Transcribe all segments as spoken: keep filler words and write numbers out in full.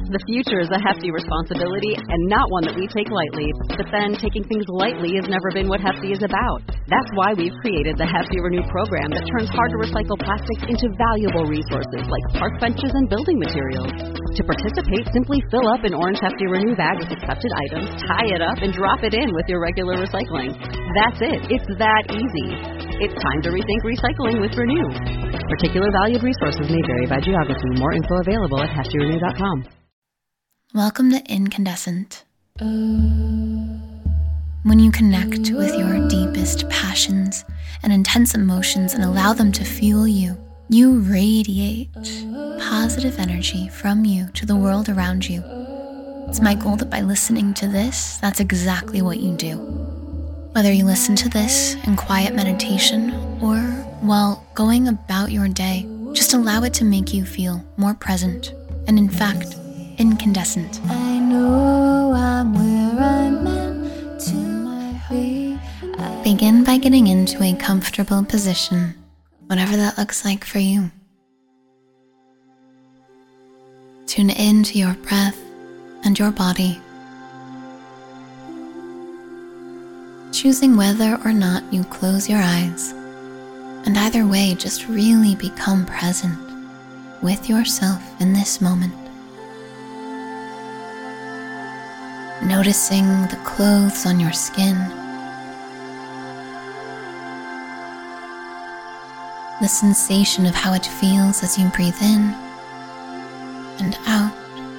The future is a hefty responsibility and not one that we take lightly. But then taking things lightly has never been what Hefty is about. That's why we've created the Hefty Renew program that turns hard-to-recycle plastics into valuable resources like park benches and building materials. To participate, simply fill up an orange Hefty Renew bag with accepted items, tie it up, and drop it in with your regular recycling. That's it. It's that easy. It's time to rethink recycling with Renew. Particular valued resources may vary by geography. More info available at hefty renew dot com. Welcome to Incandescent. When you connect with your deepest passions and intense emotions and allow them to fuel you, you radiate positive energy from you to the world around you. It's my goal that by listening to this, that's exactly what you do. Whether you listen to this in quiet meditation or while going about your day, just allow it to make you feel more present and, in fact, incandescent. I know I'm where I'm meant to be. Begin by getting into a comfortable position, whatever that looks like for you. Tune into your breath and your body, choosing whether or not you close your eyes. And either way, just really become present with yourself in this moment. Noticing the clothes on your skin, the sensation of how it feels as you breathe in and out.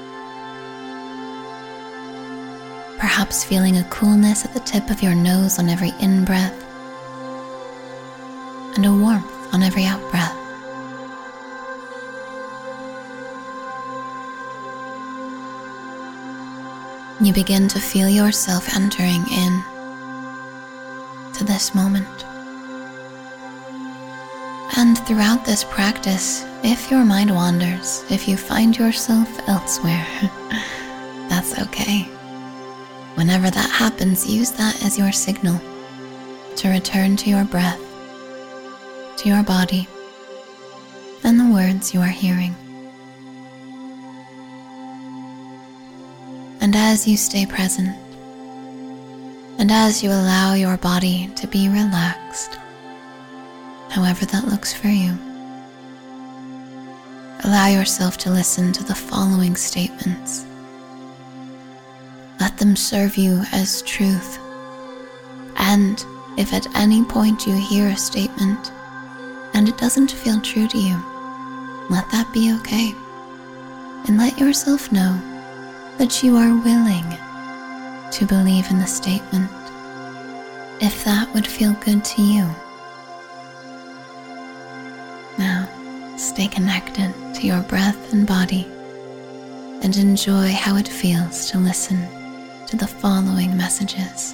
Perhaps feeling a coolness at the tip of your nose on every in-breath and a warmth on every out-breath. You begin to feel yourself entering in to this moment. And throughout this practice, if your mind wanders, if you find yourself elsewhere, that's okay. Whenever that happens, use that as your signal to return to your breath, to your body, and the words you are hearing. And as you stay present, and as you allow your body to be relaxed, however that looks for you, allow yourself to listen to the following statements. Let them serve you as truth. And if at any point you hear a statement and it doesn't feel true to you, let that be okay. And let yourself know that you are willing to believe in the statement if that would feel good to you. Now, stay connected to your breath and body and enjoy how it feels to listen to the following messages.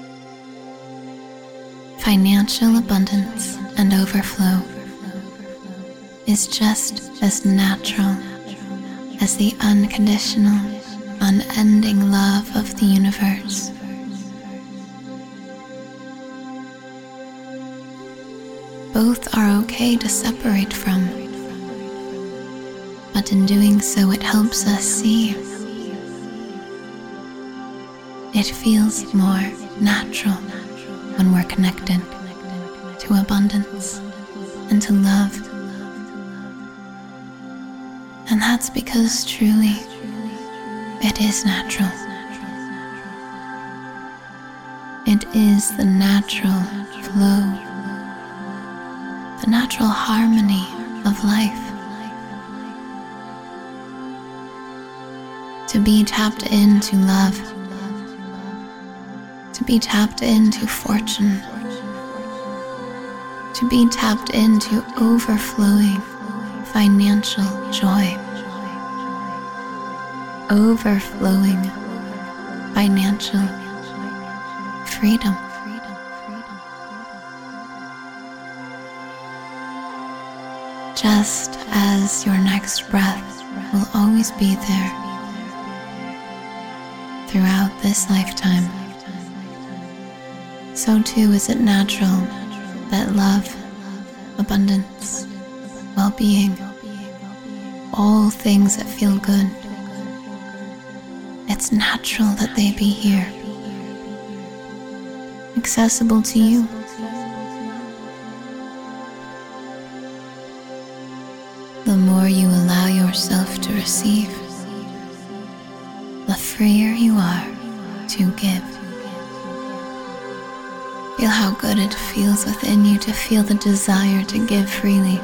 Financial abundance and overflow is just as natural as the unconditional, unending love of the universe. Both are okay to separate from, but in doing so it helps us see. It feels more natural when we're connected to abundance and to love. And that's because truly it is natural. It is the natural flow, the natural harmony of life. To be tapped into love, to be tapped into fortune, to be tapped into overflowing financial joy, overflowing financial freedom. Just as your next breath will always be there throughout this lifetime, so too is it natural that love, abundance, well-being, all things that feel good it's natural that they be here, accessible to you. The more you allow yourself to receive, the freer you are to give. Feel how good it feels within you to feel the desire to give freely.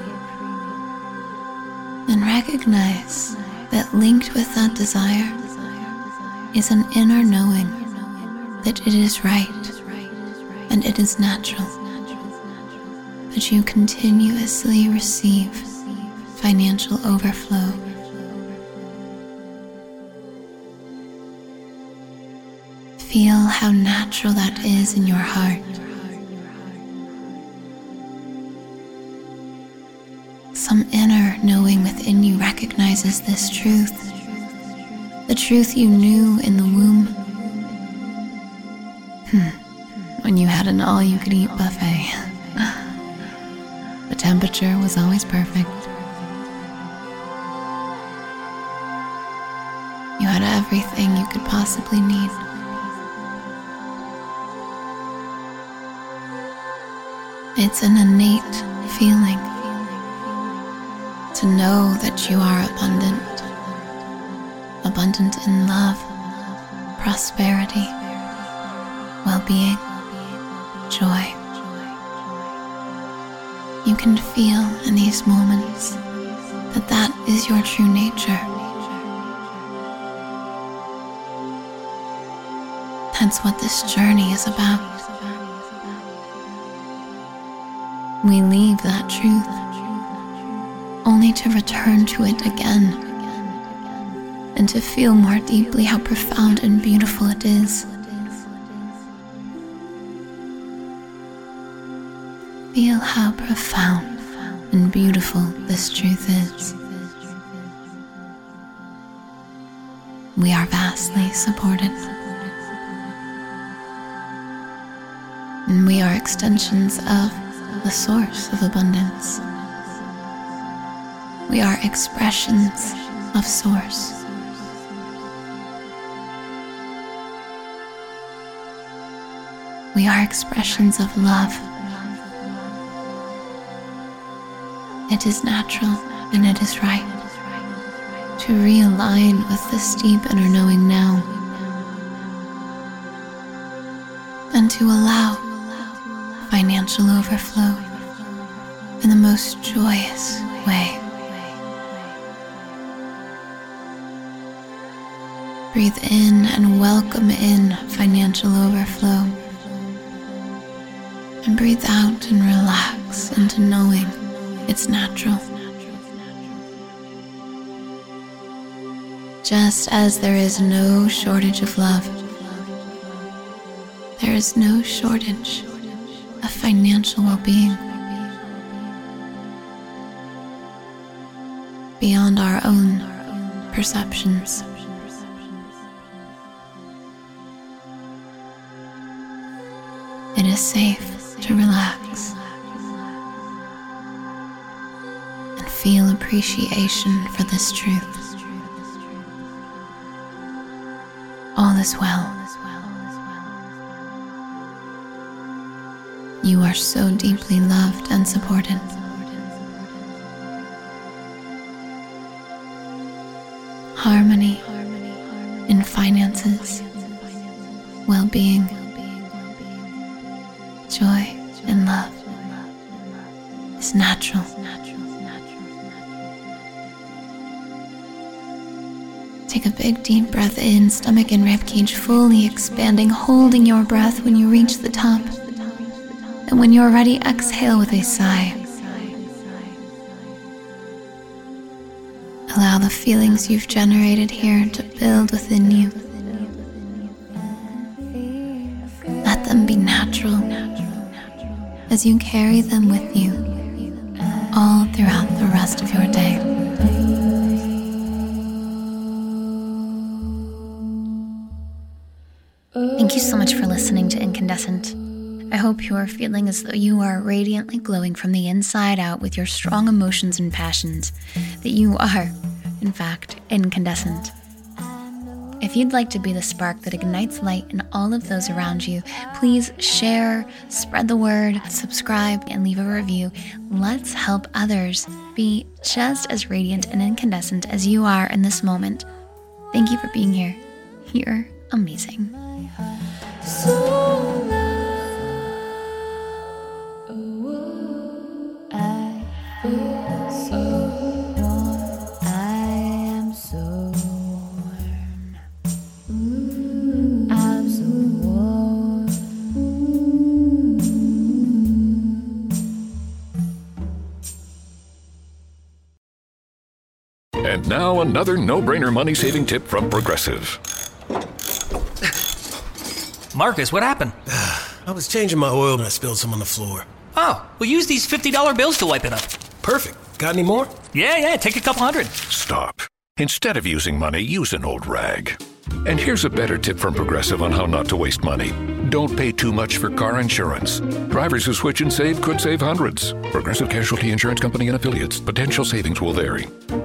And recognize that linked with that desire is an inner knowing that it is right and it is natural, that you continuously receive financial overflow. Feel how natural that is in your heart. Some inner knowing within you recognizes this truth, the truth you knew in the womb. Hmm. When you had an all-you-could-eat buffet. The temperature was always perfect. You had everything you could possibly need. It's an innate feeling to know that you are abundant, abundant in love, prosperity, well-being, joy. You can feel in these moments that that is your true nature. That's what this journey is about. We leave that truth only to return to it again and to feel more deeply how profound and beautiful it is. Feel how profound and beautiful this truth is. We are vastly supported. And we are extensions of the source of abundance. We are expressions of source. We are expressions of love. It is natural and it is right to realign with this deep inner knowing now and to allow financial overflow in the most joyous way. Breathe in and welcome in financial overflow. And breathe out and relax into knowing it's natural. Just as there is no shortage of love, there is no shortage of financial well-being. Beyond our own perceptions. It is safe to relax and feel appreciation for this truth. All is well. You are so deeply loved and supported. Harmony in finances, well-being, joy and love is natural. Take a big deep breath in, stomach and ribcage fully expanding, holding your breath when you reach the top. And when you're ready, exhale with a sigh. Allow the feelings you've generated here to build within you. Let them be natural as you carry them with you all throughout the rest of your day. Thank you so much for listening to Incandescent. I hope you are feeling as though you are radiantly glowing from the inside out with your strong emotions and passions, that you are, in fact, incandescent. If you'd like to be the spark that ignites light in all of those around you, please share, spread the word, subscribe, and leave a review. Let's help others be just as radiant and incandescent as you are in this moment. Thank you for being here. You're amazing. So I feel so warm. I am so warm. I'm so warm. And now another no-brainer money-saving tip from Progressive. Marcus, what happened? I was changing my oil and I spilled some on the floor. Oh, well, use these fifty dollar bills to wipe it up. Perfect. Got any more? Yeah, yeah, take a couple hundred. Stop. Instead of using money, use an old rag. And here's a better tip from Progressive on how not to waste money. Don't pay too much for car insurance. Drivers who switch and save could save hundreds. Progressive Casualty Insurance Company and Affiliates. Potential savings will vary.